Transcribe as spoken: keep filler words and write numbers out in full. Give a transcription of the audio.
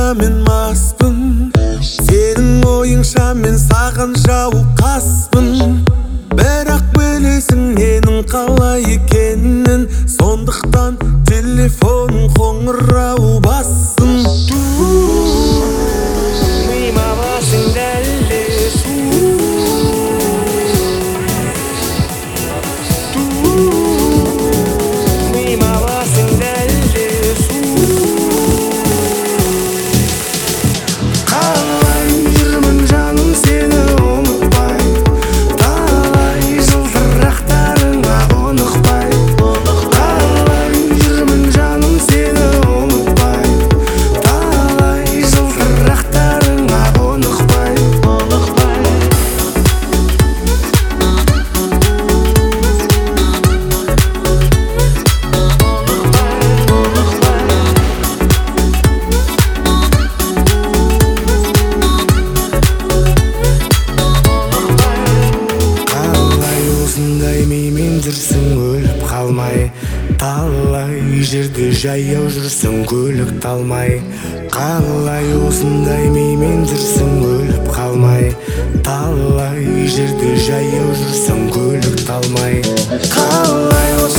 мен маспын, сенің ойыңша мен саған жауқаспын. Бірақ білесің менің қалай екенін, сондықтан телефон қоңырау бассын. Миыма басың дәліз, миыма басың дәліз. Қалай жүрмін жаным сені ұмытпай, талай жылтырақтарыңа ұнықпай. Қалай жүрмін жаным сені ұмытпай, талай жылтырақтарыңа ұнықпай. Қалай осындай меймен жүрсің өліп қалмай, талай жерде жаяу жүрсің көлік талмай. Қалай осындай меймен жүрсің өліп қалмай, талай жерде жаяу жүрсің көлік талмай. Қалай